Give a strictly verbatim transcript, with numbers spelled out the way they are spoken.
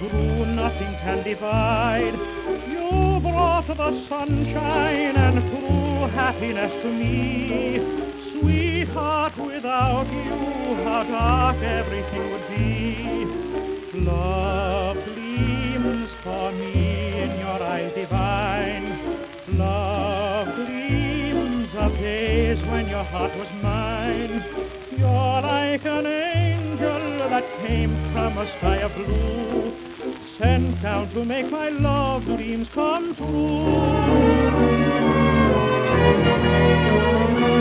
true, nothing can divide. You brought the sunshine and true happiness to me. Sweetheart, without you, how dark everything would be. Love gleams for me in your eyes divine. Love gleams of days when your heart was mine. You're like an angel that came from a sky of blue, sent down to make my love dreams come true.